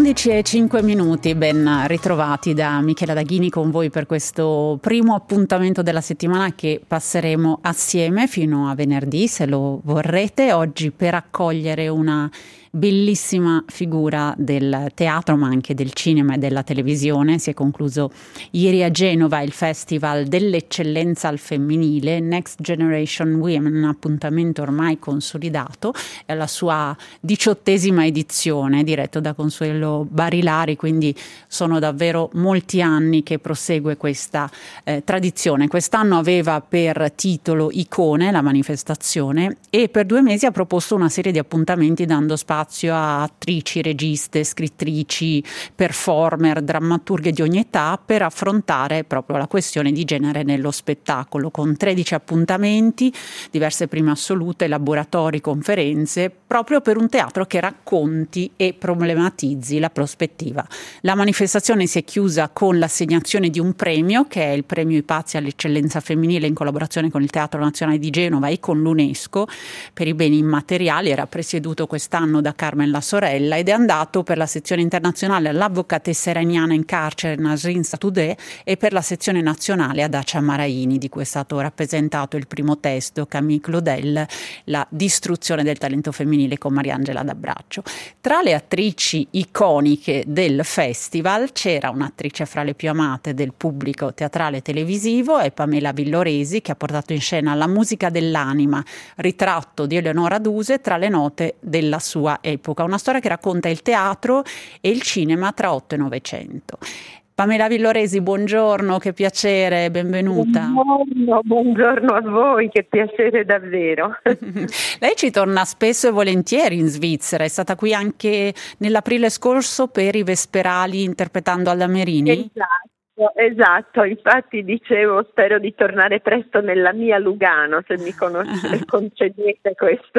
11:05, ben ritrovati da Michela Daghini con voi per questo primo appuntamento della settimana che passeremo assieme fino a venerdì, se lo vorrete, oggi per accogliere una bellissima figura del teatro ma anche del cinema e della televisione. Si è concluso ieri a Genova il Festival dell'Eccellenza al Femminile, Next Generation Women, un appuntamento ormai consolidato, è la sua 18ª edizione, diretto da Consuelo Barilari, quindi sono davvero molti anni che prosegue questa tradizione. Quest'anno aveva per titolo Icone, la manifestazione, e per 2 mesi ha proposto una serie di appuntamenti dando spazio a attrici, registe, scrittrici, performer, drammaturghe di ogni età per affrontare proprio la questione di genere nello spettacolo, con 13 appuntamenti, diverse prime assolute, laboratori, conferenze, proprio per un teatro che racconti e problematizzi la prospettiva. La manifestazione si è chiusa con l'assegnazione di un premio, che è il premio Ipazia all'eccellenza femminile in collaborazione con il Teatro Nazionale di Genova e con l'UNESCO per i beni immateriali. Era presieduto quest'anno da Carmen La Sorella ed è andato per la sezione internazionale all'avvocatessa iraniana in carcere Nasrin Sotoudeh e per la sezione nazionale ad Dacia Maraini, di cui è stato rappresentato il primo testo, Camille Claudel, La distruzione del talento femminile, con Mariangela D'Abbraccio. Tra le attrici iconiche del festival c'era un'attrice fra le più amate del pubblico teatrale e televisivo, è Pamela Villoresi, che ha portato in scena La musica dell'anima, ritratto di Eleonora Duse tra le note della sua epoca, una storia che racconta il teatro e il cinema tra 8 e 900. Pamela Villoresi, buongiorno, che piacere, benvenuta. Buongiorno a voi, che piacere davvero. Lei ci torna spesso e volentieri in Svizzera, è stata qui anche nell'aprile scorso per i Vesperali interpretando Alda Merini? Esatto, infatti dicevo spero di tornare presto nella mia Lugano, se mi concedete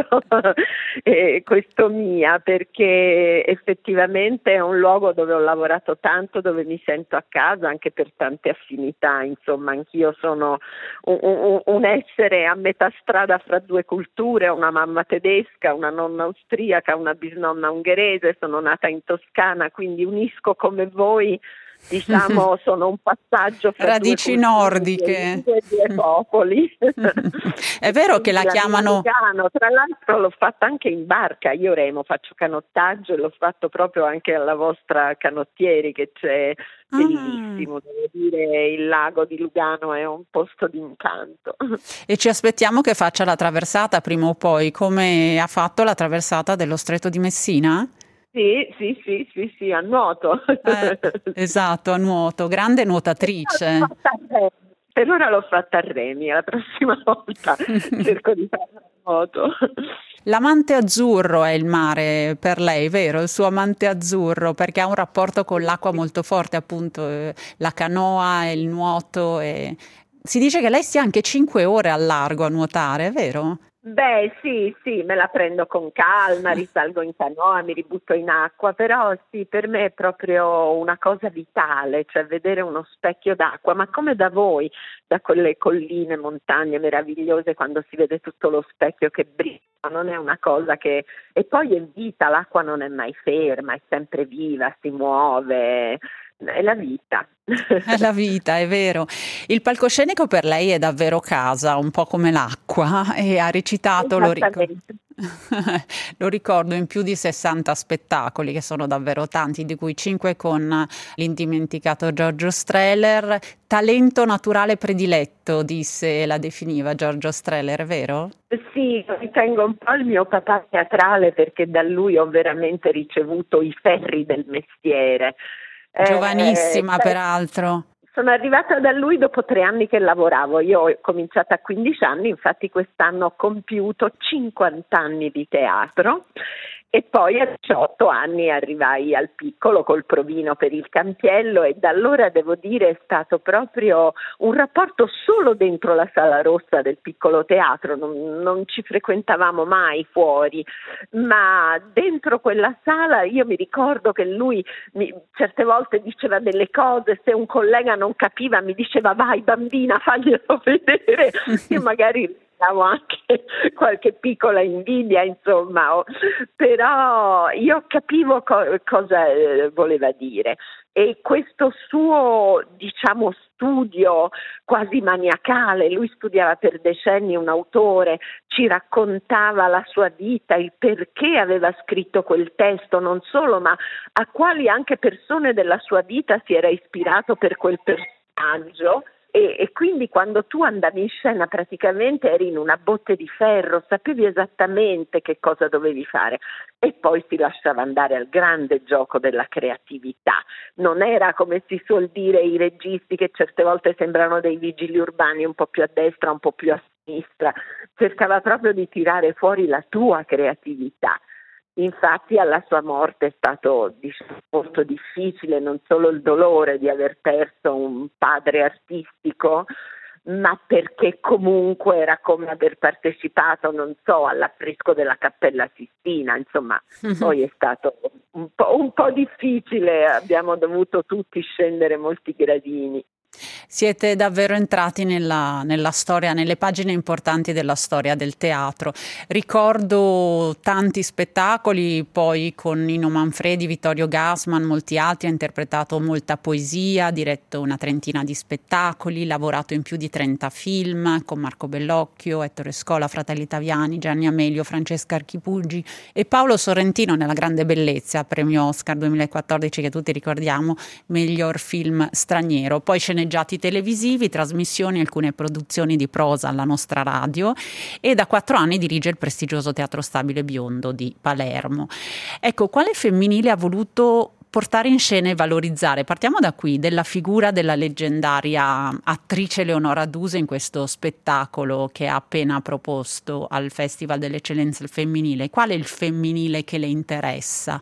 questo mia, perché effettivamente è un luogo dove ho lavorato tanto, dove mi sento a casa anche per tante affinità, insomma anch'io sono un essere a metà strada fra 2 culture, una mamma tedesca, una nonna austriaca, una bisnonna ungherese, sono nata in Toscana, quindi unisco come voi. Diciamo sono un passaggio fra radici nordiche, 2 popoli. È vero che la chiamano Lugano, tra l'altro l'ho fatta anche in barca, io remo, faccio canottaggio e l'ho fatto proprio anche alla vostra Canottieri che c'è, bellissimo, devo dire, il lago di Lugano è un posto d'incanto. E ci aspettiamo che faccia la traversata prima o poi, come ha fatto la traversata dello Stretto di Messina? Sì, a nuoto. Esatto, a nuoto, grande nuotatrice. Per ora l'ho fatta a remi, la prossima volta cerco di farla a nuoto. L'amante azzurro è il mare per lei, vero? Il suo amante azzurro, perché ha un rapporto con l'acqua molto forte, appunto, la canoa e il nuoto. Si dice che lei stia anche 5 ore al largo a nuotare, è vero? Beh, sì, me la prendo con calma, risalgo in canoa, mi ributto in acqua, però sì, per me è proprio una cosa vitale, cioè vedere uno specchio d'acqua, ma come da voi, da quelle colline, montagne meravigliose, quando si vede tutto lo specchio che brilla, non è una cosa che... E poi è vita, l'acqua non è mai ferma, è sempre viva, si muove... È la vita. È la vita, è vero. Il palcoscenico per lei è davvero casa, un po' come l'acqua, e ha recitato, lo ricordo, in più di 60 spettacoli, che sono davvero tanti, di cui 5 con l'indimenticato Giorgio Strehler. Talento naturale prediletto, disse e la definiva Giorgio Strehler, è vero? Sì, ritengo un po' il mio papà teatrale, perché da lui ho veramente ricevuto i ferri del mestiere. Giovanissima, peraltro. Sono arrivata da lui dopo 3 anni che lavoravo, io ho cominciato a 15 anni, infatti quest'anno ho compiuto 50 anni di teatro. E poi a 18 anni arrivai al Piccolo col provino per il Campiello e da allora devo dire è stato proprio un rapporto solo dentro la Sala Rossa del Piccolo Teatro, non ci frequentavamo mai fuori, ma dentro quella sala io mi ricordo che lui certe volte diceva delle cose, se un collega non capiva mi diceva vai bambina faglielo vedere, io magari avevo anche qualche piccola invidia, insomma, però io capivo cosa voleva dire. E questo suo, diciamo, studio quasi maniacale, lui studiava per decenni un autore, ci raccontava la sua vita, il perché aveva scritto quel testo, non solo, ma a quali anche persone della sua vita si era ispirato per quel personaggio. E quindi quando tu andavi in scena praticamente eri in una botte di ferro, sapevi esattamente che cosa dovevi fare e poi si lasciava andare al grande gioco della creatività. Non era, come si suol dire, i registi che certe volte sembrano dei vigili urbani, un po' più a destra, un po' più a sinistra, cercava proprio di tirare fuori la tua creatività. Infatti alla sua morte è stato, diciamo, molto difficile non solo il dolore di aver perso un padre artistico, ma perché comunque era come aver partecipato, non so, all'affresco della Cappella Sistina, insomma, poi è stato un po' difficile, abbiamo dovuto tutti scendere molti gradini. Siete davvero entrati nella storia, nelle pagine importanti della storia del teatro. Ricordo tanti spettacoli, poi con Nino Manfredi, Vittorio Gassman, molti altri, ha interpretato molta poesia, diretto una trentina di spettacoli, lavorato in più di 30 film con Marco Bellocchio, Ettore Scola, Fratelli Italiani, Gianni Amelio, Francesca Archipungi e Paolo Sorrentino nella Grande Bellezza, premio Oscar 2014 che tutti ricordiamo, miglior film straniero. Poi sceneggiati televisivi, trasmissioni, alcune produzioni di prosa alla nostra radio e da 4 anni dirige il prestigioso Teatro Stabile Biondo di Palermo. Ecco, quale femminile ha voluto portare in scena e valorizzare? Partiamo da qui, della figura della leggendaria attrice Leonora Duse in questo spettacolo che ha appena proposto al Festival dell'Eccellenza Femminile. Qual è il femminile che le interessa?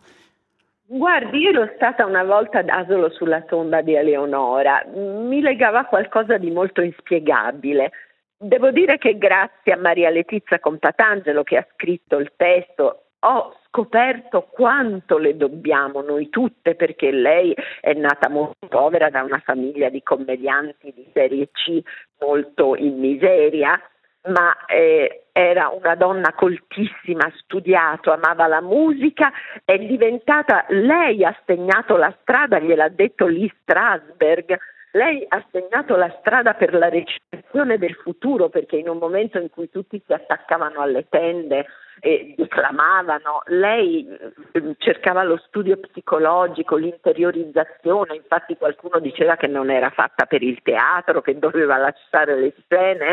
Guardi, io ero stata una volta d'Asolo sulla tomba di Eleonora, mi legava qualcosa di molto inspiegabile. Devo dire che grazie a Maria Letizia Compatangelo che ha scritto il testo ho scoperto quanto le dobbiamo noi tutte, perché lei è nata molto povera da una famiglia di commedianti di serie C molto in miseria, ma era una donna coltissima, ha studiato, amava la musica, è diventata, lei ha segnato la strada, gliel'ha detto Lee Strasberg, lei ha segnato la strada per la recitazione del futuro, perché in un momento in cui tutti si attaccavano alle tende e declamavano, lei cercava lo studio psicologico, l'interiorizzazione, infatti qualcuno diceva che non era fatta per il teatro, che doveva lasciare le scene.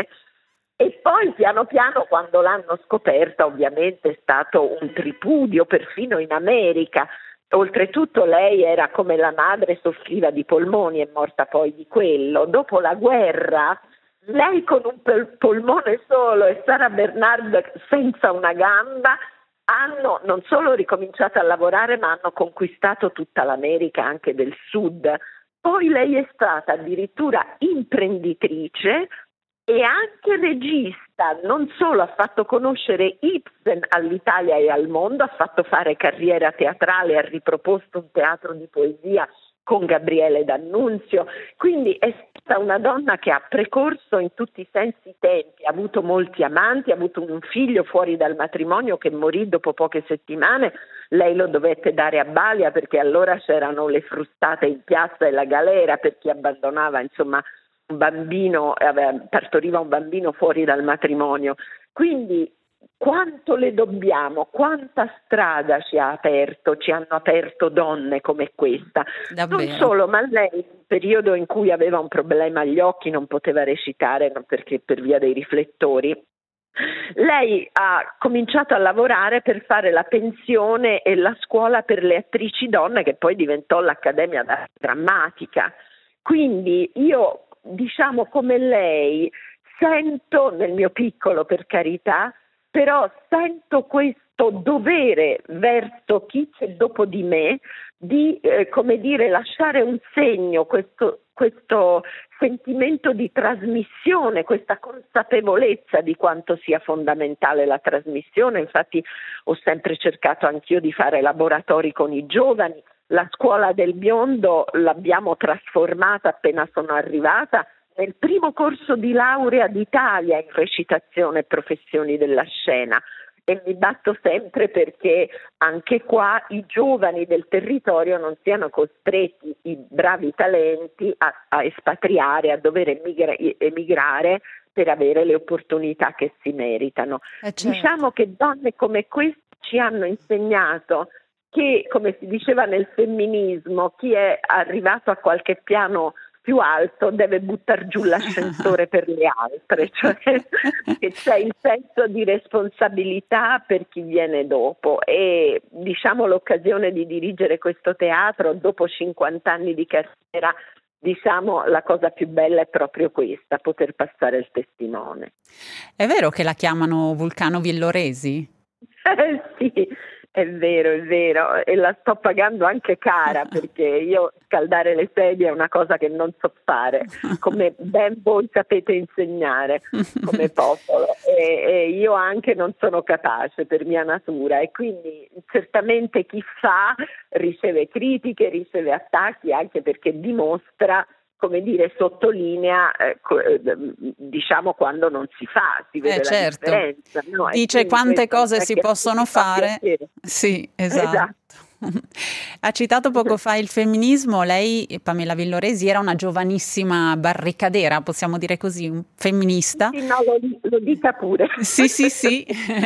E poi piano piano, quando l'hanno scoperta, ovviamente è stato un tripudio perfino in America. Oltretutto lei era come la madre, soffriva di polmoni, è morta poi di quello. Dopo la guerra, lei con un polmone solo e Sara Bernard senza una gamba hanno non solo ricominciato a lavorare, ma hanno conquistato tutta l'America, anche del Sud. Poi lei è stata addirittura imprenditrice e anche regista, non solo ha fatto conoscere Ibsen all'Italia e al mondo, ha fatto fare carriera teatrale, ha riproposto un teatro di poesia con Gabriele D'Annunzio, quindi è stata una donna che ha precorso in tutti i sensi i tempi, ha avuto molti amanti, ha avuto un figlio fuori dal matrimonio che morì dopo poche settimane, lei lo dovette dare a Balia perché allora c'erano le frustate in piazza e la galera per chi abbandonava, insomma, un bambino, partoriva un bambino fuori dal matrimonio. Quindi quanto le dobbiamo, quanta strada ci ha aperto, ci hanno aperto donne come questa. Davvero. Non solo, ma lei in un periodo in cui aveva un problema agli occhi, non poteva recitare perché per via dei riflettori, lei ha cominciato a lavorare per fare la pensione e la scuola per le attrici donne, che poi diventò l'Accademia d'Arte Drammatica. Quindi io, diciamo, come lei sento, nel mio piccolo per carità, però sento questo dovere verso chi c'è dopo di me di, come dire, lasciare un segno, questo sentimento di trasmissione, questa consapevolezza di quanto sia fondamentale la trasmissione. Infatti ho sempre cercato anch'io di fare laboratori con i giovani. La scuola del biondo l'abbiamo trasformata appena sono arrivata nel primo corso di laurea d'Italia in recitazione e professioni della scena. E mi batto sempre perché anche qua i giovani del territorio non siano costretti, i bravi talenti, a espatriare, a dover emigrare per avere le opportunità che si meritano. Certo. Diciamo che donne come queste ci hanno insegnato che, come si diceva nel femminismo, chi è arrivato a qualche piano più alto deve buttare giù l'ascensore per le altre, cioè che c'è il senso di responsabilità per chi viene dopo. E diciamo l'occasione di dirigere questo teatro dopo 50 anni di carriera, diciamo la cosa più bella è proprio questa, poter passare il testimone. È vero che la chiamano Vulcano Villoresi? Sì, è vero, e la sto pagando anche cara perché io scaldare le sedie è una cosa che non so fare, come ben voi sapete insegnare come popolo, e io anche non sono capace per mia natura, e quindi certamente chi fa riceve critiche, riceve attacchi, anche perché dimostra, come dire, sottolinea, diciamo, quando non si fa, si vede la differenza. No? Dice quante cose si possono fare. Sì, esatto. Ha citato poco fa il femminismo. Lei, Pamela Villoresi, era una giovanissima barricadera, possiamo dire così, un femminista. Sì, no, lo dica pure. Sì.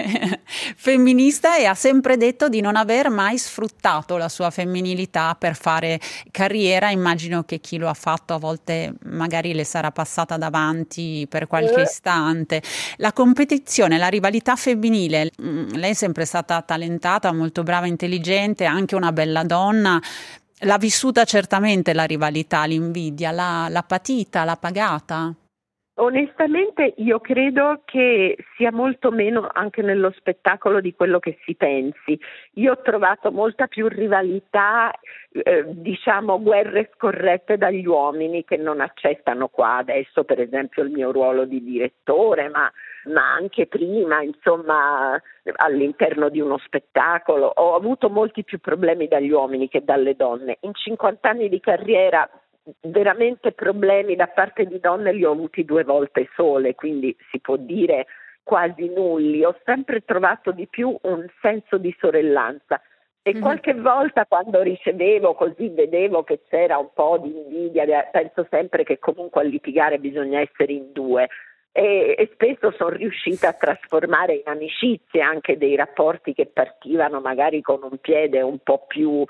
Femminista, e ha sempre detto di non aver mai sfruttato la sua femminilità per fare carriera. Immagino che chi lo ha fatto a volte magari le sarà passata davanti per qualche istante. La competizione, la rivalità femminile, lei è sempre stata talentata, molto brava, intelligente, anche una bella donna. L'ha vissuta certamente la rivalità, l'invidia, l'ha patita, l'ha pagata? Onestamente io credo che sia molto meno anche nello spettacolo di quello che si pensi. Io ho trovato molta più rivalità, diciamo guerre scorrette dagli uomini che non accettano qua adesso, per esempio, il mio ruolo di direttore, ma anche prima, insomma, all'interno di uno spettacolo. Ho avuto molti più problemi dagli uomini che dalle donne. In 50 anni di carriera veramente problemi da parte di donne li ho avuti 2 volte sole, quindi si può dire quasi nulli. Ho sempre trovato di più un senso di sorellanza, e qualche volta quando ricevevo, così vedevo che c'era un po' di invidia, penso sempre che comunque a litigare bisogna essere in 2, e spesso sono riuscita a trasformare in amicizie anche dei rapporti che partivano magari con un piede un po' più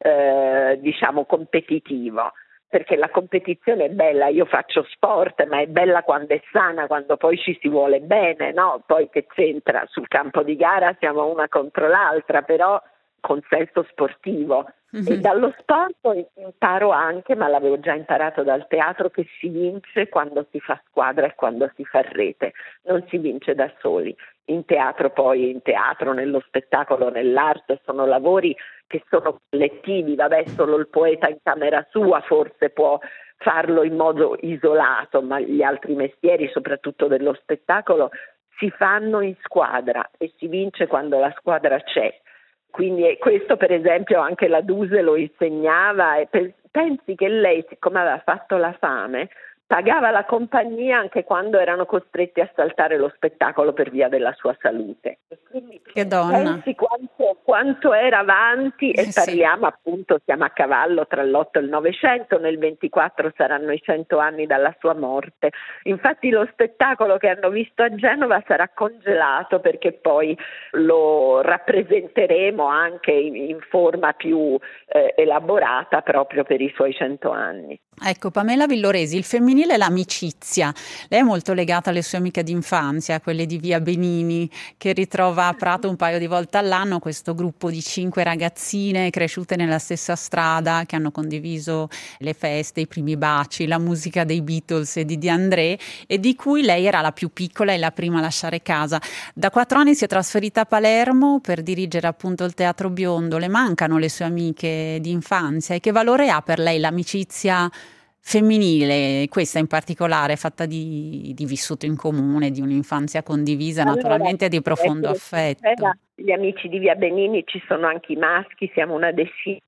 diciamo competitivo. Perché la competizione è bella, io faccio sport, ma è bella quando è sana, quando poi ci si vuole bene, no? Poi che c'entra? Sul campo di gara siamo una contro l'altra, però con senso sportivo. E dallo sport imparo anche, ma l'avevo già imparato dal teatro, che si vince quando si fa squadra e quando si fa rete, non si vince da soli. In teatro poi, nello spettacolo, nell'arte, sono lavori che sono collettivi, vabbè, solo il poeta in camera sua forse può farlo in modo isolato, ma gli altri mestieri, soprattutto dello spettacolo, si fanno in squadra e si vince quando la squadra c'è. Quindi questo, per esempio, anche la Duse lo insegnava, e pensi che lei, siccome aveva fatto la fame, pagava la compagnia anche quando erano costretti a saltare lo spettacolo per via della sua salute. Quindi che donna! Pensi quanto era avanti, e parliamo appunto, siamo a cavallo tra l'8 e il 900, nel 24 saranno i 100 anni dalla sua morte. Infatti lo spettacolo che hanno visto a Genova sarà congelato, perché poi lo rappresenteremo anche in forma più elaborata proprio per i suoi 100 anni. Ecco, Pamela Villoresi, il femminile e l'amicizia. Lei è molto legata alle sue amiche d'infanzia, quelle di Via Benini, che ritrova a Prato un paio di volte all'anno, questo gruppo di 5 ragazzine cresciute nella stessa strada, che hanno condiviso le feste, i primi baci, la musica dei Beatles e di De André, e di cui lei era la più piccola e la prima a lasciare casa. Da 4 anni si è trasferita a Palermo per dirigere appunto il Teatro Biondo. Le mancano le sue amiche di infanzia, e che valore ha per lei l'amicizia femminile, questa in particolare, fatta di vissuto in comune, di un'infanzia condivisa, naturalmente di profondo affetto? Gli amici di Via Benini ci sono anche i maschi, siamo una decina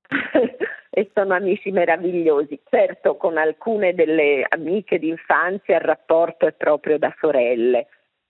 e sono amici meravigliosi. Certo, con alcune delle amiche d'infanzia il rapporto è proprio da sorelle.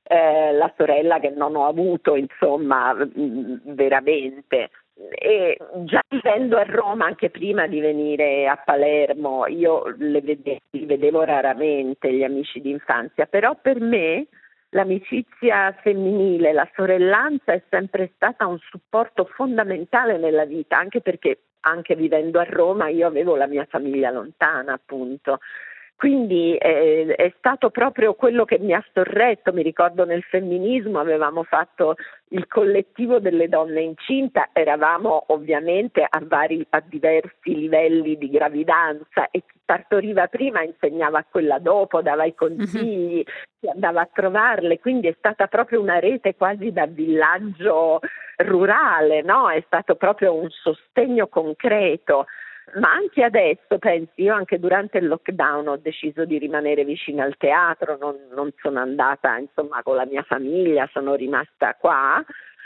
La sorella che non ho avuto, insomma, veramente. E già vivendo a Roma, anche prima di venire a Palermo, io li vedevo raramente, gli amici d'infanzia, però per me l'amicizia femminile, la sorellanza è sempre stata un supporto fondamentale nella vita, anche perché anche vivendo a Roma io avevo la mia famiglia lontana, appunto. Quindi è stato proprio quello che mi ha sorretto. Mi ricordo nel femminismo avevamo fatto il collettivo delle donne incinta, eravamo ovviamente a diversi livelli di gravidanza e chi partoriva prima insegnava a quella dopo, dava i consigli, si andava a trovarle, quindi è stata proprio una rete quasi da villaggio rurale, no? È stato proprio un sostegno concreto. Ma anche adesso, pensi, io anche durante il lockdown ho deciso di rimanere vicino al teatro, non sono andata insomma con la mia famiglia, sono rimasta qua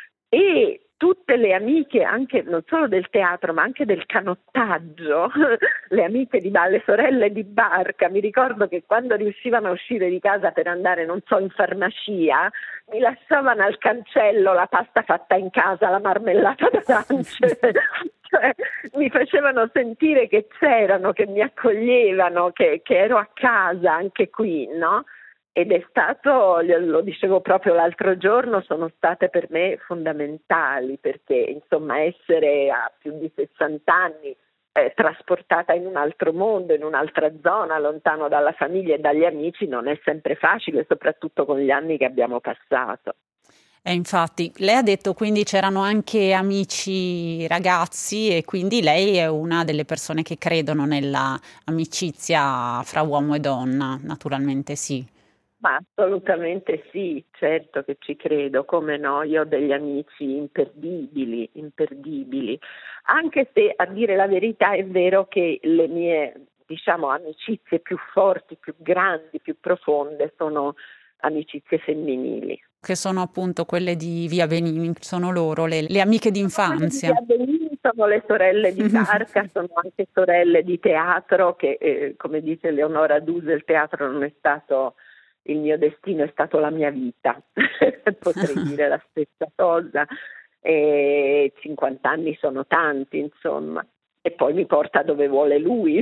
e tutte le amiche, anche non solo del teatro ma anche del canottaggio, le amiche le sorelle di barca, mi ricordo che quando riuscivano a uscire di casa per andare, non so, in farmacia, mi lasciavano al cancello la pasta fatta in casa, la marmellata d'arance. Cioè, mi facevano sentire che c'erano, che mi accoglievano, che ero a casa anche qui, no? Ed è stato, lo dicevo proprio l'altro giorno, sono state per me fondamentali perché insomma essere a più di 60 anni trasportata in un altro mondo, in un'altra zona, lontano dalla famiglia e dagli amici non è sempre facile, soprattutto con gli anni che abbiamo passato. E infatti, lei ha detto quindi c'erano anche amici ragazzi e quindi lei è una delle persone che credono nella amicizia fra uomo e donna, naturalmente sì. Ma assolutamente sì, certo che ci credo, come no, io ho degli amici imperdibili, imperdibili, anche se a dire la verità è vero che le mie, diciamo, amicizie più forti, più grandi, più profonde sono amicizie femminili. Che sono appunto quelle di Via Benini, sono loro, le amiche Quelle di d'infanzia. Via Benini sono le sorelle di Barca, sono anche sorelle di teatro che, come dice Leonora Duse, il teatro non è stato il mio destino, è stato la mia vita, potrei dire la stessa cosa. 50 anni sono tanti, insomma, e poi mi porta dove vuole lui.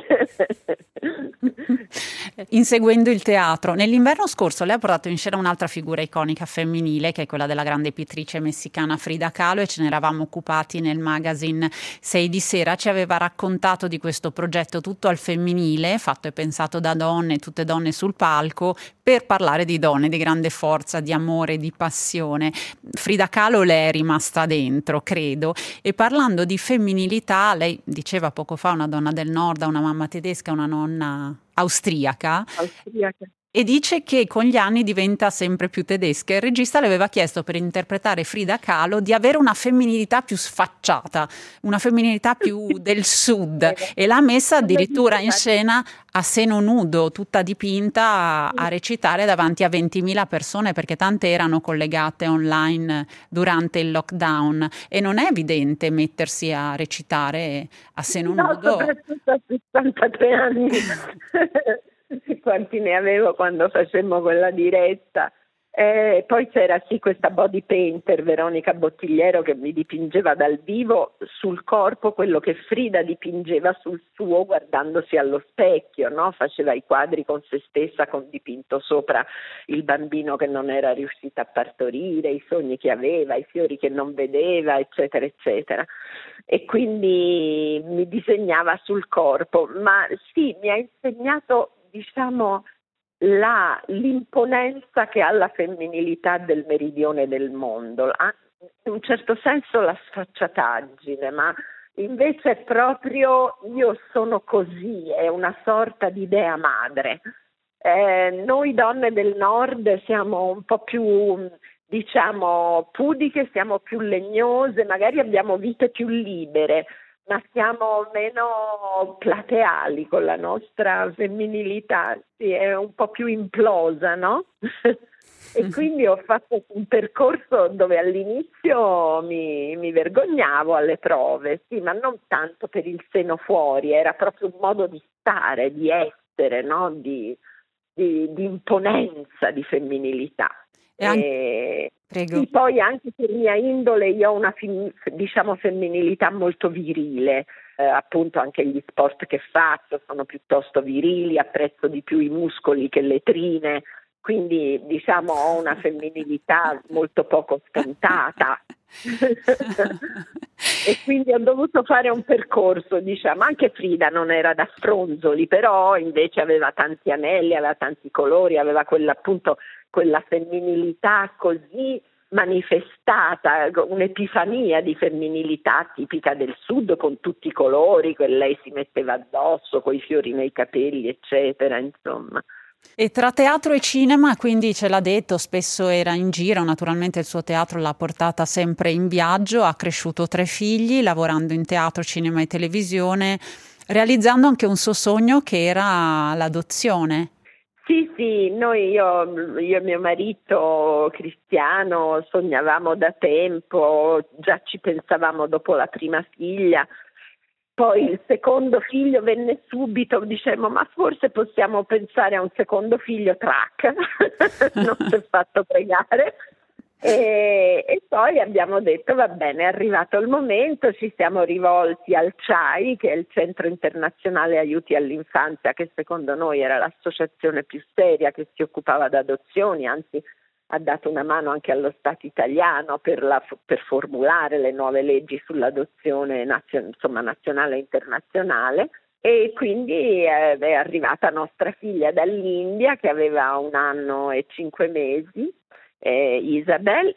Inseguendo il teatro. Nell'inverno scorso lei ha portato in scena un'altra figura iconica femminile, che è quella della grande pittrice messicana Frida Kahlo, e ce ne eravamo occupati nel magazine 6 di sera. Ci aveva raccontato di questo progetto tutto al femminile, fatto e pensato da donne, tutte donne sul palco, per parlare di donne, di grande forza, di amore, di passione. Frida Kahlo le è rimasta dentro, credo, e parlando di femminilità, lei diceva poco fa una donna del nord, una mamma tedesca, una nonna austriaca, Austriaca. e dice che con gli anni diventa sempre più tedesca. Il regista le aveva chiesto per interpretare Frida Kahlo di avere una femminilità più sfacciata, una femminilità più del sud, e l'ha messa addirittura in scena a seno nudo, tutta dipinta a recitare davanti a 20.000 persone, perché tante erano collegate online durante il lockdown e non è evidente mettersi a recitare a seno nudo. Soprattutto a 63 anni. Quanti ne avevo quando facemmo quella diretta. Poi c'era sì questa body painter Veronica Bottigliero che mi dipingeva dal vivo sul corpo quello che Frida dipingeva sul suo guardandosi allo specchio, no? Faceva i quadri con se stessa con dipinto sopra il bambino che non era riuscita a partorire, i sogni che aveva, i fiori che non vedeva, eccetera eccetera, e quindi mi disegnava sul corpo. Ma sì, mi ha insegnato, diciamo, l'imponenza che ha la femminilità del meridione del mondo, in un certo senso la sfacciataggine, ma invece è proprio io sono così, è una sorta di idea madre. Noi donne del nord siamo un po' più, diciamo, pudiche, siamo più legnose, magari abbiamo vite più libere, ma siamo meno plateali con la nostra femminilità, sì, è un po' più implosa, no? E quindi ho fatto un percorso dove all'inizio mi vergognavo alle prove, sì, ma non tanto per il seno fuori, era proprio un modo di stare, di essere, no? Di imponenza, di femminilità. Prego. Sì, poi anche per mia indole io ho una diciamo femminilità molto virile, appunto anche gli sport che faccio sono piuttosto virili, apprezzo di più i muscoli che le trine, quindi diciamo ho una femminilità molto poco scontata. E quindi ho dovuto fare un percorso, diciamo, anche Frida non era da fronzoli, però invece aveva tanti anelli, aveva tanti colori, aveva quella femminilità così manifestata, un'epifania di femminilità tipica del sud con tutti i colori che lei si metteva addosso, coi fiori nei capelli, eccetera, insomma. E tra teatro e cinema, quindi ce l'ha detto, spesso era in giro, naturalmente il suo teatro l'ha portata sempre in viaggio, ha cresciuto 3 figli, lavorando in teatro, cinema e televisione, realizzando anche un suo sogno che era l'adozione. Sì, io e mio marito Cristiano sognavamo da tempo, già ci pensavamo dopo la prima figlia. Poi il secondo figlio venne subito, dicemmo ma forse possiamo pensare a un secondo figlio, track, non si è fatto pregare. E poi abbiamo detto va bene, è arrivato il momento, ci siamo rivolti al CIAI, che è il Centro Internazionale Aiuti all'Infanzia, che secondo noi era l'associazione più seria che si occupava d'adozioni, anzi ha dato una mano anche allo Stato italiano per formulare le nuove leggi sull'adozione nazionale e internazionale. E quindi è arrivata nostra figlia dall'India che aveva 1 anno e 5 mesi, Isabel,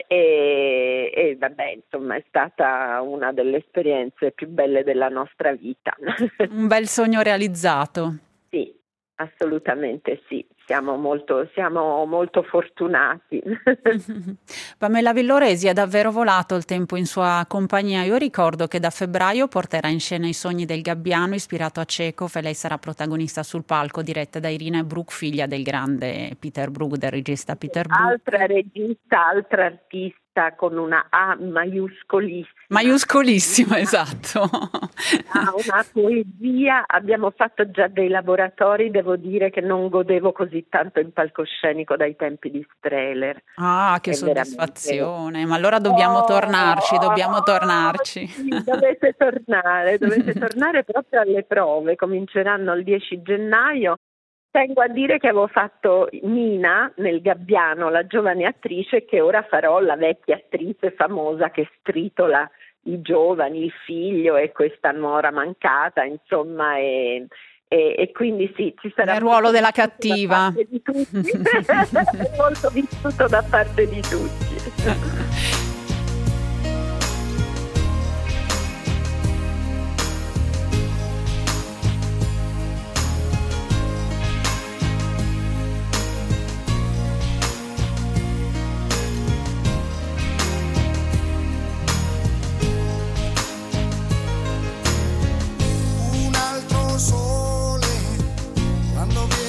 e vabbè, insomma è stata una delle esperienze più belle della nostra vita. Un bel sogno realizzato. Sì, assolutamente sì. Siamo molto fortunati. Pamela Villoresi, è davvero volato il tempo in sua compagnia. Io ricordo che da febbraio porterà in scena I sogni del Gabbiano, ispirato a Chekhov, e lei sarà protagonista sul palco, diretta da Irina Brook, figlia del grande Peter Brook, del regista Peter Brook. Altra regista, altra artista con una A maiuscolissima. Maiuscolissima, esatto. Ha una poesia, abbiamo fatto già dei laboratori, devo dire che non godevo così tanto in palcoscenico dai tempi di Strehler. Ah, che soddisfazione, veramente... ma allora dobbiamo tornarci. Sì, dovete tornare proprio alle prove, cominceranno il 10 gennaio. Tengo a dire che avevo fatto Nina nel Gabbiano, la giovane attrice, e che ora farò la vecchia attrice famosa che stritola i giovani, il figlio e questa nuora mancata, insomma, e quindi sì, ci sarà il ruolo della cattiva. Da parte di tutti. È molto vissuto da parte di tutti.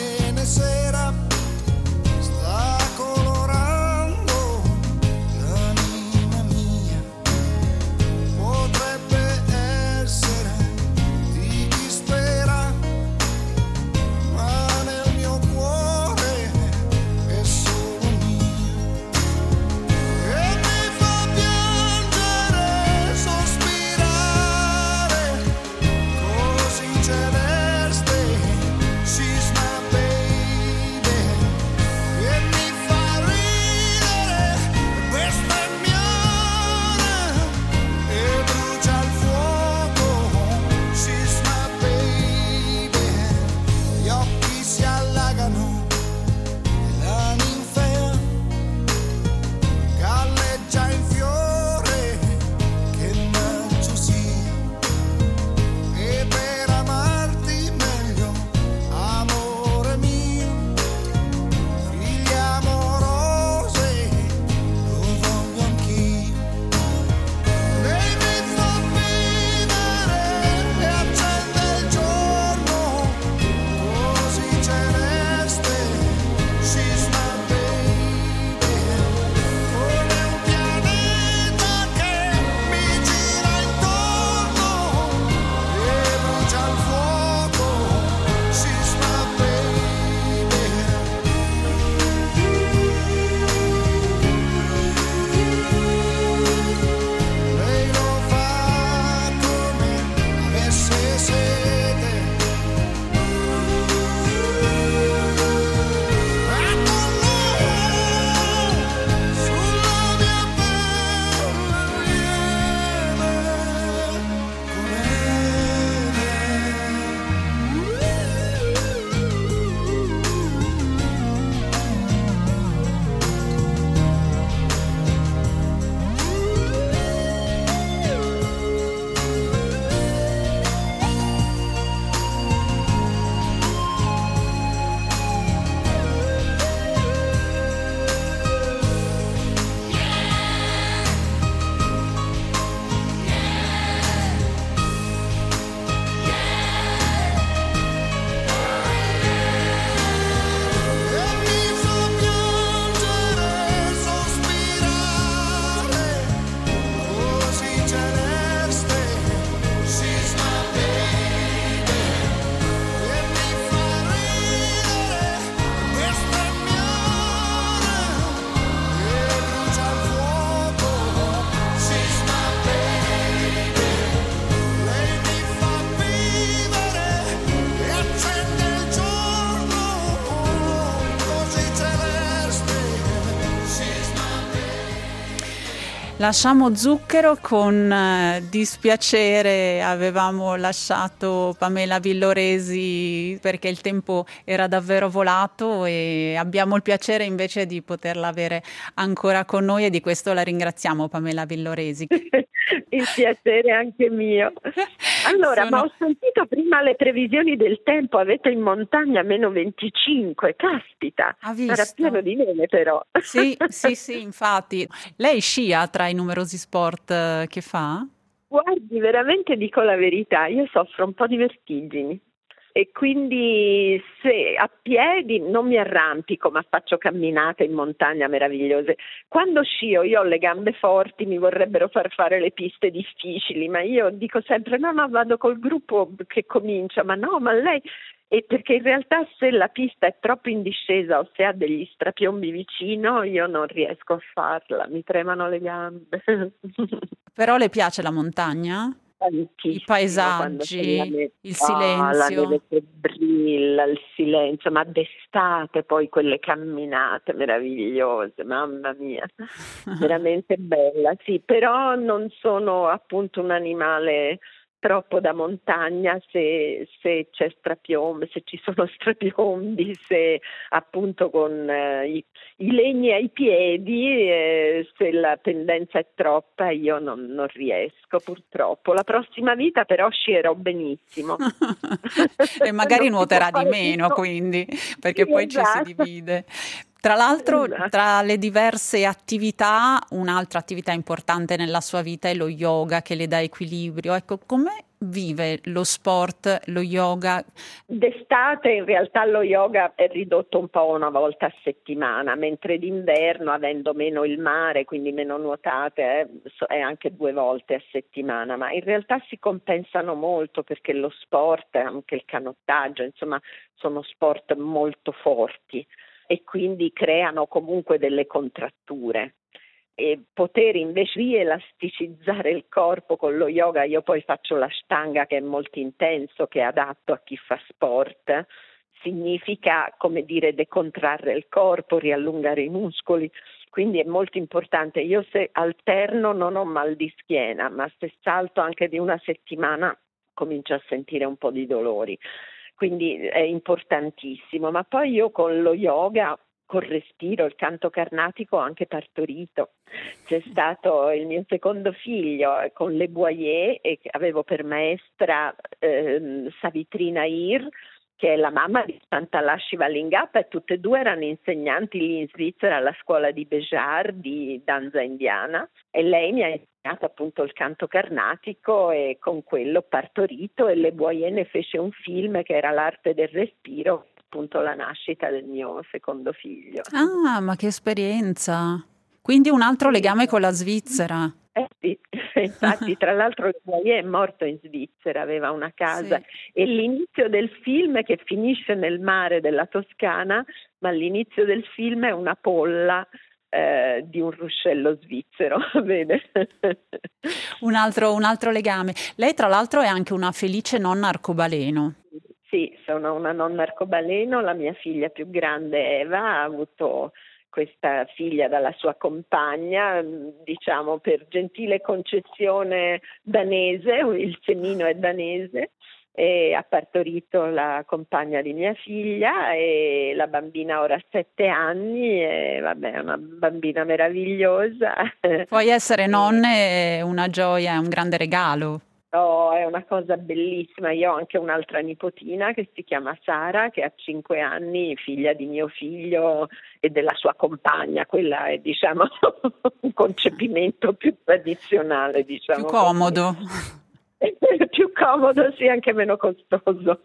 Sera sta colorando Lasciamo Zucchero con dispiacere, avevamo lasciato Pamela Villoresi perché il tempo era davvero volato e abbiamo il piacere invece di poterla avere ancora con noi e di questo la ringraziamo, Pamela Villoresi. Il piacere è anche mio. Allora, ma ho sentito prima le previsioni del tempo, avete in montagna -25, caspita, sarà pieno di neve però. Sì, infatti. Lei scia tra i numerosi sport che fa? Guardi, veramente dico la verità, io soffro un po' di vertigini. E quindi se a piedi non mi arrampico, ma faccio camminate in montagna meravigliose. Quando scio io ho le gambe forti, mi vorrebbero far fare le piste difficili, ma io dico sempre no, vado col gruppo che comincia, ma no, ma lei... E perché in realtà se la pista è troppo in discesa o se ha degli strapiombi vicino, io non riesco a farla, mi tremano le gambe. Però le piace la montagna? Tantissimo, I paesaggi, il silenzio. La neve che brilla, il silenzio, ma d'estate poi quelle camminate meravigliose, mamma mia, veramente bella, sì, però non sono appunto un animale troppo da montagna se c'è strapiombo, se ci sono strapiombi, se appunto con i legni ai piedi, se la pendenza è troppa io non riesco purtroppo. La prossima vita però scierò benissimo. E magari nuoterà di meno tutto. quindi, perché Sì, poi esatto. ci si divide. Tra l'altro, Esatto. tra le diverse attività, un'altra attività importante nella sua vita è lo yoga che le dà equilibrio. Ecco, come vive lo sport, lo yoga? D'estate in realtà lo yoga è ridotto un po' una volta a settimana, mentre d'inverno, avendo meno il mare, quindi meno nuotate, è anche 2 volte a settimana, ma in realtà si compensano molto perché lo sport, anche il canottaggio, insomma, sono sport molto forti e quindi creano comunque delle contratture. E poter invece rielasticizzare il corpo con lo yoga, io poi faccio l'ashtanga che è molto intenso, che è adatto a chi fa sport, significa come dire decontrarre il corpo, riallungare i muscoli, quindi è molto importante. Io se alterno non ho mal di schiena, ma se salto anche di una settimana comincio a sentire un po' di dolori. Quindi è importantissimo, ma poi io con lo yoga, col respiro, il canto carnatico ho anche partorito. C'è stato il mio secondo figlio con le Boyer e avevo per maestra Savitri Nair, che è la mamma di Santalashi Valingappa, e tutte e due erano insegnanti lì in Svizzera alla scuola di Bejar di danza indiana e lei mi ha insegnato appunto il canto carnatico e con quello ho partorito e le Boyer ne fece un film che era L'arte del respiro, appunto la nascita del mio secondo figlio. Ah, ma che esperienza! Quindi un altro legame con la Svizzera. Sì, infatti tra l'altro Boyer è morto in Svizzera, aveva una casa e l'inizio del film che finisce nel mare della Toscana, ma l'inizio del film è una polla di un ruscello svizzero, vede? Un altro legame. Lei tra l'altro è anche una felice nonna arcobaleno. Sì, sono una nonna arcobaleno, la mia figlia più grande Eva ha avuto questa figlia dalla sua compagna, diciamo per gentile concessione danese, il semino è danese, e ha partorito la compagna di mia figlia e la bambina ora ha 7 anni e vabbè è una bambina meravigliosa. Poi essere nonne è una gioia, è un grande regalo. Oh, è una cosa bellissima. Io ho anche un'altra nipotina che si chiama Sara, che ha 5 anni, figlia di mio figlio e della sua compagna. Quella è, diciamo, un concepimento più tradizionale, diciamo. Più comodo. Più comodo, sì, anche meno costoso.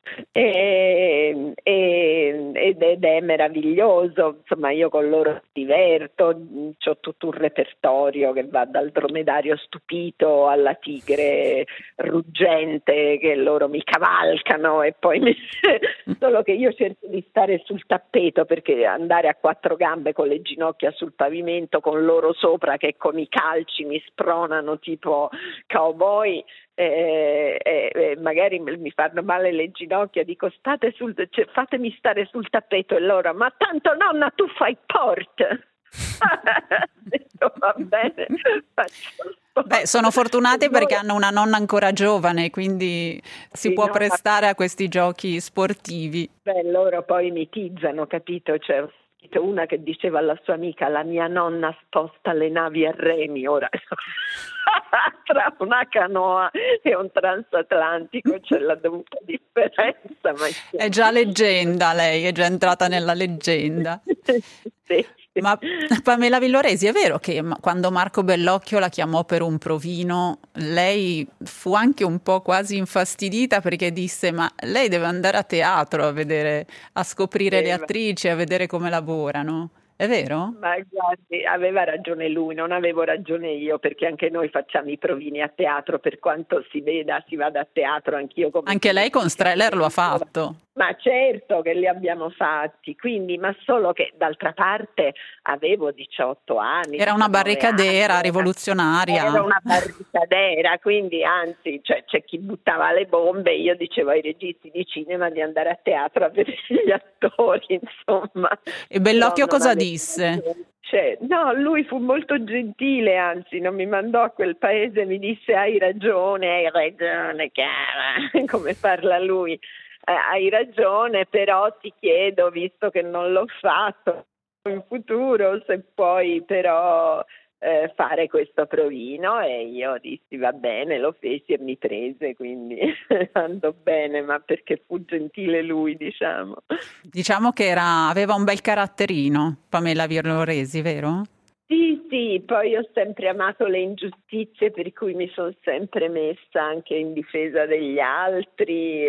Ed è meraviglioso, insomma io con loro mi diverto, ho tutto un repertorio che va dal dromedario stupito alla tigre ruggente che loro mi cavalcano e poi solo che io cerco di stare sul tappeto perché andare a 4 gambe con le ginocchia sul pavimento con loro sopra che con i calci mi spronano tipo cowboy, magari mi fanno male le ginocchia, dico fatemi stare sul tappeto e loro, ma tanto nonna tu fai port. Detto, va bene, faccio sport. Beh, sono fortunate perché hanno una nonna ancora giovane, quindi si Sì, può no, ma prestare a questi giochi sportivi. beh, loro poi mitizzano, capito? Cioè, ho sentito una che diceva alla sua amica: la mia nonna sposta le navi a remi, ora tra una canoa e un transatlantico c'è la dovuta differenza, ma È insomma. già leggenda lei, è già entrata nella leggenda. Sì, sì. Ma Pamela Villoresi, è vero che quando Marco Bellocchio la chiamò per un provino, lei fu anche un po' quasi infastidita perché disse: ma lei deve andare a teatro a vedere, a scoprire le Eh, ma attrici, a vedere come lavorano. È vero? Ma guardi, aveva ragione lui, non avevo ragione io, perché anche noi facciamo i provini a teatro, per quanto si vada a teatro, anch'io come Anche lei con direttrice. Streller lo ha fatto. Ma certo che li abbiamo fatti, quindi, ma solo che d'altra parte avevo 18 anni, Era una 19 anni, barricadera rivoluzionaria. era una barricadera, quindi anzi, cioè, c'è chi buttava le bombe, io dicevo ai registi di cinema di andare a teatro a vedere gli attori, insomma, E però Bellocchio non cosa avevo disse? ragione. Cioè, no, lui fu molto gentile, anzi, non mi mandò a quel paese, mi disse: hai ragione, cara, come parla lui. Hai ragione, però ti chiedo, visto che non l'ho fatto in futuro, se puoi però fare questo provino, e io dissi va bene, lo feci e mi prese, quindi andò bene, ma perché fu gentile lui, diciamo. Diciamo che aveva un bel caratterino, Pamela Villoresi, vero? Sì, sì, poi ho sempre amato le ingiustizie, per cui mi sono sempre messa anche in difesa degli altri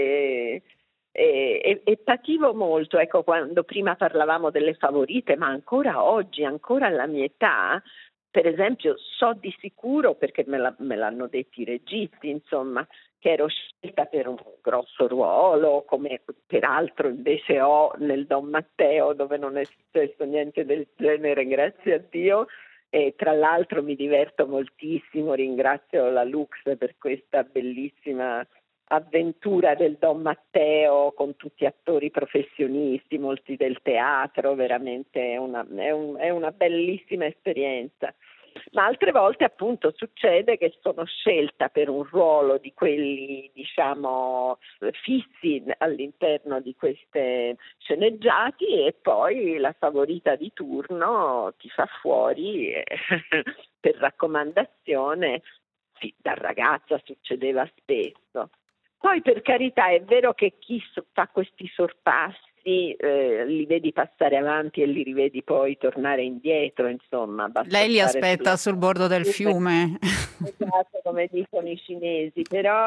e pativo molto, ecco, quando prima parlavamo delle favorite, ma ancora oggi, ancora alla mia età, per esempio, so di sicuro, perché me l'hanno detto i registi, insomma, che ero scelta per un grosso ruolo, come peraltro invece ho nel Don Matteo, dove non è successo niente del genere, grazie a Dio. E tra l'altro mi diverto moltissimo, ringrazio la Lux per questa bellissima avventura del Don Matteo con tutti attori professionisti, molti del teatro, veramente è una bellissima esperienza. Ma altre volte appunto succede che sono scelta per un ruolo di quelli, diciamo, fissi all'interno di queste sceneggiati, e poi la favorita di turno ti fa fuori per raccomandazione. Sì, da ragazza succedeva spesso. Poi per carità è vero che chi fa questi sorpassi li vedi passare avanti e li rivedi poi tornare indietro, insomma, basta Lei li stare aspetta sul bordo del fiume. esatto, come dicono i cinesi,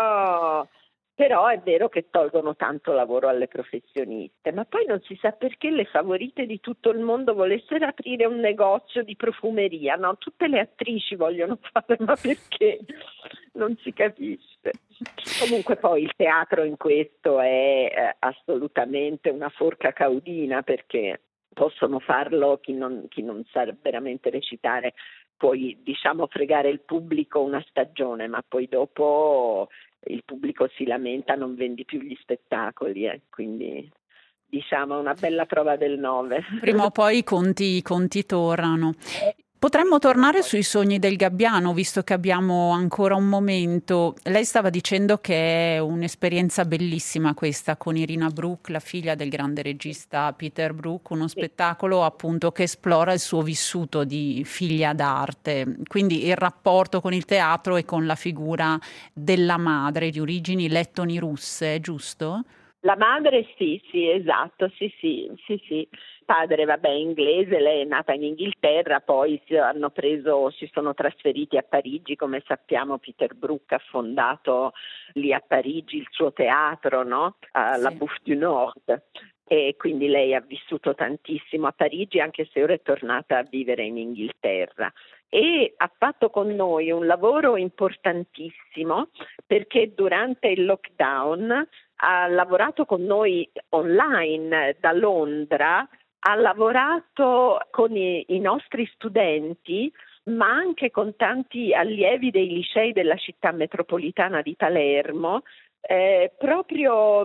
però è vero che tolgono tanto lavoro alle professioniste, ma poi non si sa perché le favorite di tutto il mondo volessero aprire un negozio di profumeria, no? Tutte le attrici vogliono fare, ma perché? Non si capisce. Comunque poi il teatro in questo è assolutamente una forca caudina, perché possono farlo chi non sa veramente recitare, puoi, diciamo, fregare il pubblico una stagione, ma poi dopo il pubblico si lamenta, non vendi più gli spettacoli, quindi diciamo una bella prova del 9. Prima o poi i conti tornano. Potremmo Prima o tornare poi. sui sogni del Gabbiano, visto che abbiamo ancora un momento. Lei stava dicendo che è un'esperienza bellissima questa con Irina Brook, la figlia del grande regista Peter Brook, uno Sì. spettacolo appunto che esplora il suo vissuto di figlia d'arte, quindi il rapporto con il teatro e con la figura della madre di origini lettoni russe, giusto? La madre sì, sì, esatto, sì, sì, sì, sì. Padre, vabbè, inglese, lei è nata in Inghilterra, poi si sono trasferiti a Parigi, come sappiamo Peter Brook ha fondato lì a Parigi il suo teatro, no? Alla Sì. Bouffe du Nord. E quindi lei ha vissuto tantissimo a Parigi, anche se ora è tornata a vivere in Inghilterra. E ha fatto con noi un lavoro importantissimo, perché durante il lockdown ha lavorato con noi online da Londra, ha lavorato con i nostri studenti, ma anche con tanti allievi dei licei della città metropolitana di Palermo, proprio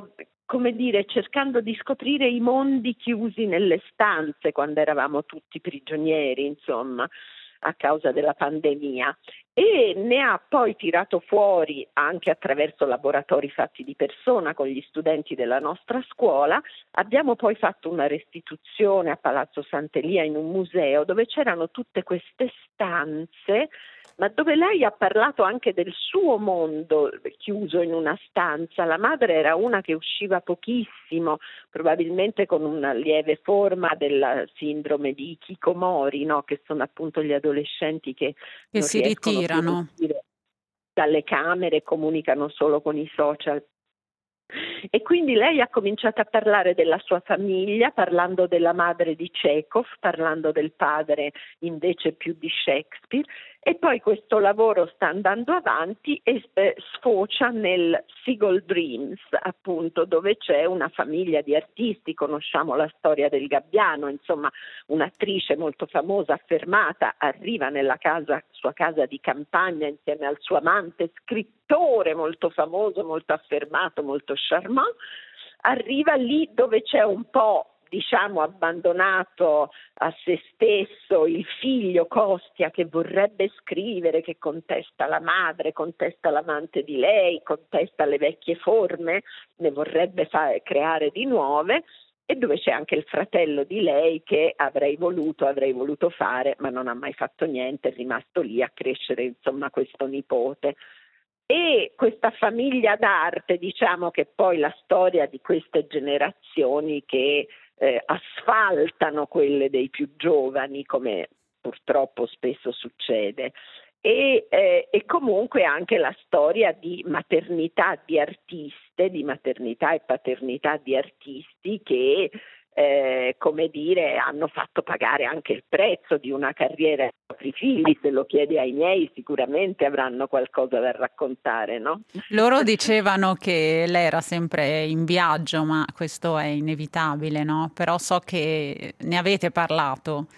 come dire, cercando di scoprire i mondi chiusi nelle stanze quando eravamo tutti prigionieri, insomma, a causa della pandemia. E ne ha poi tirato fuori, anche attraverso laboratori fatti di persona con gli studenti della nostra scuola. Abbiamo poi fatto una restituzione a Palazzo Sant'Elia in un museo dove c'erano tutte queste stanze, ma dove lei ha parlato anche del suo mondo chiuso in una stanza. La madre era una che usciva pochissimo, probabilmente con una lieve forma della sindrome di Hikikomori, no? Che sono appunto gli adolescenti che non si riescono più a ritirano. uscire dalle camere, comunicano solo con i social. E quindi lei ha cominciato a parlare della sua famiglia, parlando della madre di Chekhov, parlando del padre invece più di Shakespeare, e poi questo lavoro sta andando avanti e sfocia nel Seagull Dreams, appunto, dove c'è una famiglia di artisti. Conosciamo la storia del Gabbiano, insomma, un'attrice molto famosa, affermata, arriva nella sua casa di campagna insieme al suo amante, scrittore molto famoso, molto affermato, molto charmant, arriva lì dove c'è un po', diciamo, abbandonato a se stesso il figlio Costia, che vorrebbe scrivere, che contesta la madre, contesta l'amante di lei, contesta le vecchie forme, ne vorrebbe creare di nuove, e dove c'è anche il fratello di lei che avrei voluto fare, ma non ha mai fatto niente, è rimasto lì a crescere, insomma, questo nipote. E questa famiglia d'arte, diciamo che poi la storia di queste generazioni che asfaltano quelle dei più giovani, come purtroppo spesso succede, e comunque anche la storia di maternità di artiste, di maternità e paternità di artisti che come dire, hanno fatto pagare anche il prezzo di una carriera ai propri figli. Se lo chiedi ai miei, sicuramente avranno qualcosa da raccontare, no? Loro dicevano che lei era sempre in viaggio, ma questo è inevitabile, no? Però so che ne avete parlato.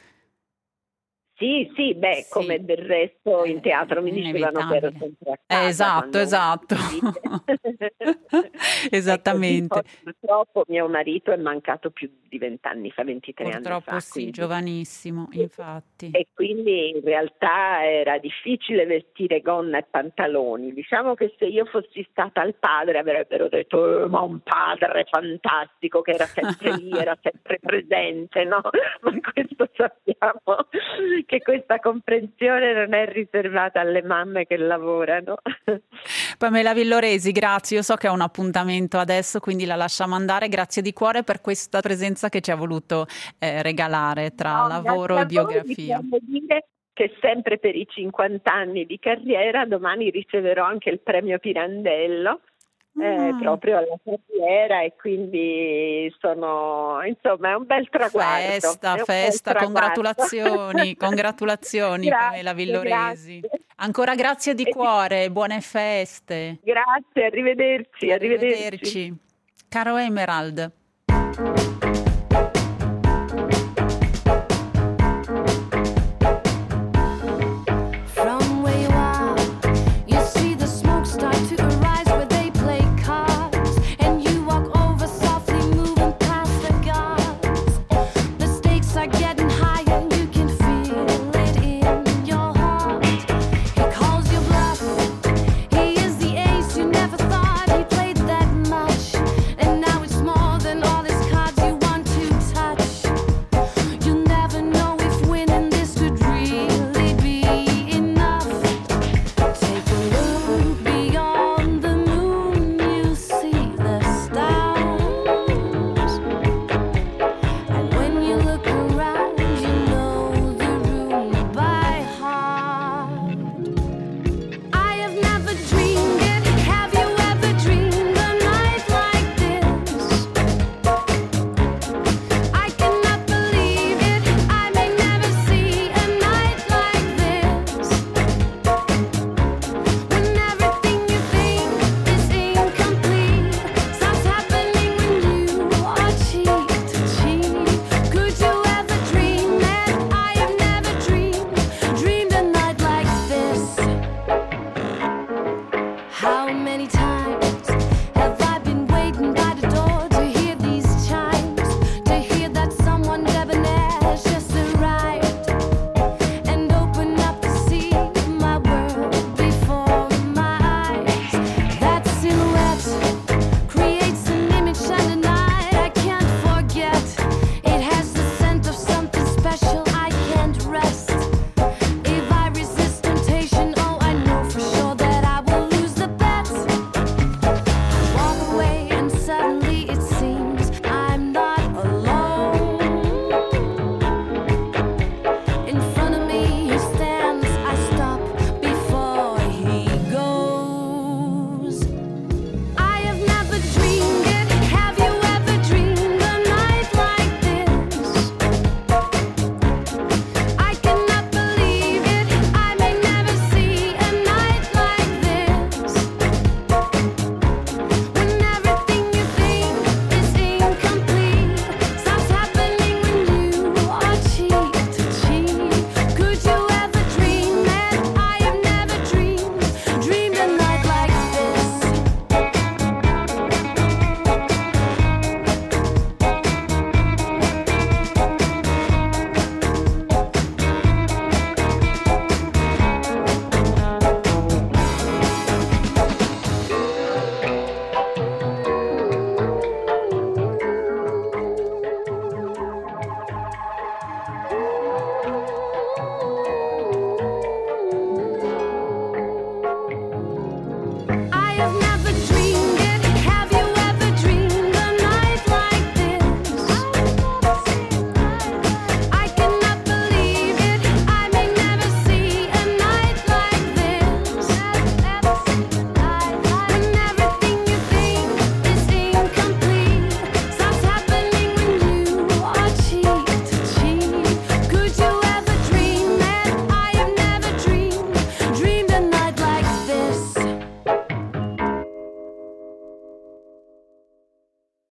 Sì, beh, Sì, come del resto in teatro mi dicevano che ero inevitabile. sempre a casa. Esatto. E così Esattamente. poi purtroppo mio marito è mancato più di 20 anni fa, 23 anni Purtroppo fa, sì, quindi. giovanissimo, infatti. E quindi in realtà era difficile vestire gonna e pantaloni. Diciamo che se io fossi stata il padre avrebbero detto ma un padre fantastico che era sempre lì, era sempre presente, no? Ma questo sappiamo che questa comprensione non è riservata alle mamme che lavorano. Pamela Villoresi, grazie. Io so che ha un appuntamento adesso, quindi la lasciamo andare. Grazie di cuore per questa presenza che ci ha voluto regalare tra lavoro e biografia. Voglio dire che sempre per i 50 anni di carriera domani riceverò anche il premio Pirandello. Proprio alla carriera, e quindi insomma è un bel traguardo. Festa, congratulazioni, Grazie, Pamela Villoresi. grazie. Ancora grazie di cuore, buone feste. Grazie, arrivederci. Arrivederci. Caro Emerald.